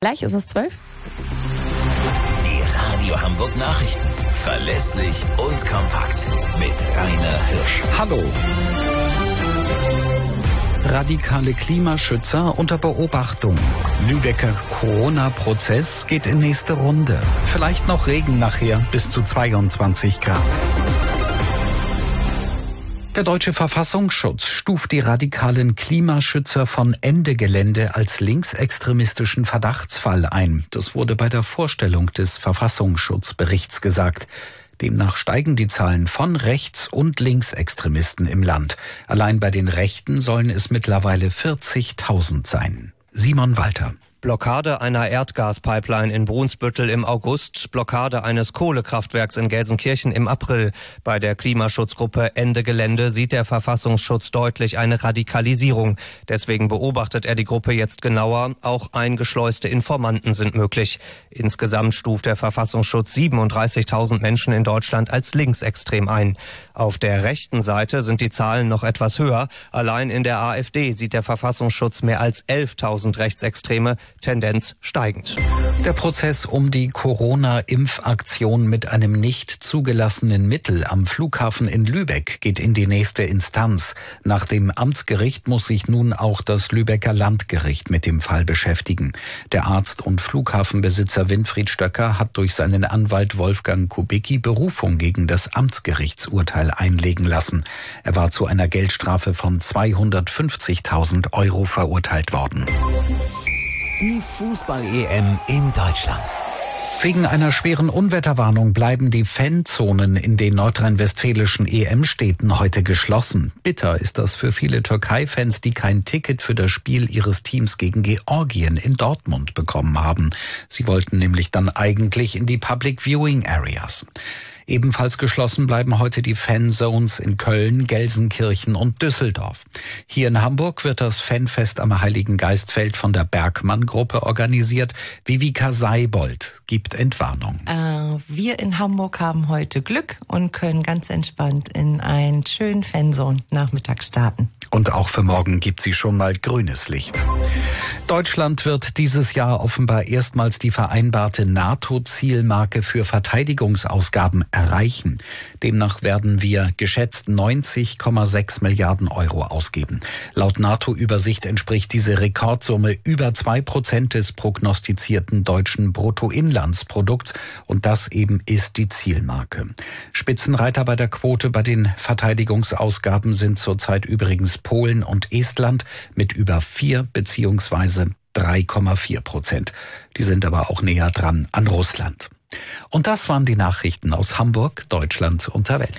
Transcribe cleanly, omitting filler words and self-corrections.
Gleich ist es 12. Die Radio Hamburg Nachrichten. Verlässlich und kompakt. Mit Rainer Hirsch. Hallo. Radikale Klimaschützer unter Beobachtung. Lübecker Corona-Prozess geht in nächste Runde. Vielleicht noch Regen nachher bis zu 22 Grad. Der deutsche Verfassungsschutz stuft die radikalen Klimaschützer von Ende Gelände als linksextremistischen Verdachtsfall ein. Das wurde bei der Vorstellung des Verfassungsschutzberichts gesagt. Demnach steigen die Zahlen von Rechts- und Linksextremisten im Land. Allein bei den Rechten sollen es mittlerweile 40.000 sein. Simon Walter. Blockade einer Erdgaspipeline in Brunsbüttel im August, Blockade eines Kohlekraftwerks in Gelsenkirchen im April. Bei der Klimaschutzgruppe Ende Gelände sieht der Verfassungsschutz deutlich eine Radikalisierung. Deswegen beobachtet er die Gruppe jetzt genauer. Auch eingeschleuste Informanten sind möglich. Insgesamt stuft der Verfassungsschutz 37.000 Menschen in Deutschland als linksextrem ein. Auf der rechten Seite sind die Zahlen noch etwas höher. Allein in der AfD sieht der Verfassungsschutz mehr als 11.000 Rechtsextreme, Tendenz steigend. Der Prozess um die Corona-Impfaktion mit einem nicht zugelassenen Mittel am Flughafen in Lübeck geht in die nächste Instanz. Nach dem Amtsgericht muss sich nun auch das Lübecker Landgericht mit dem Fall beschäftigen. Der Arzt und Flughafenbesitzer Winfried Stöcker hat durch seinen Anwalt Wolfgang Kubicki Berufung gegen das Amtsgerichtsurteil einlegen lassen. Er war zu einer Geldstrafe von 250.000 Euro verurteilt worden. Die Fußball-EM in Deutschland. Wegen einer schweren Unwetterwarnung bleiben die Fanzonen in den nordrhein-westfälischen EM-Städten heute geschlossen. Bitter ist das für viele Türkei-Fans, die kein Ticket für das Spiel ihres Teams gegen Georgien in Dortmund bekommen haben. Sie wollten nämlich dann eigentlich in die Public Viewing Areas. Ebenfalls geschlossen bleiben heute die Fanzones in Köln, Gelsenkirchen und Düsseldorf. Hier in Hamburg wird das Fanfest am Heiligen Geistfeld von der Bergmann-Gruppe organisiert. Vivica Seibold gibt Entwarnung. Wir in Hamburg haben heute Glück und können ganz entspannt in einen schönen Fanzone-Nachmittag starten. Und auch für morgen gibt sie schon mal grünes Licht. Deutschland wird dieses Jahr offenbar erstmals die vereinbarte NATO-Zielmarke für Verteidigungsausgaben erreichen. Demnach werden wir geschätzt 90,6 Milliarden Euro ausgeben. Laut NATO-Übersicht entspricht diese Rekordsumme über 2% des prognostizierten deutschen Bruttoinlandsprodukts. Und das eben ist die Zielmarke. Spitzenreiter bei der Quote bei den Verteidigungsausgaben sind zurzeit übrigens Polen und Estland mit über 4 bzw. 3,4%. Die sind aber auch näher dran an Russland. Und das waren die Nachrichten aus Hamburg, Deutschland und der Welt.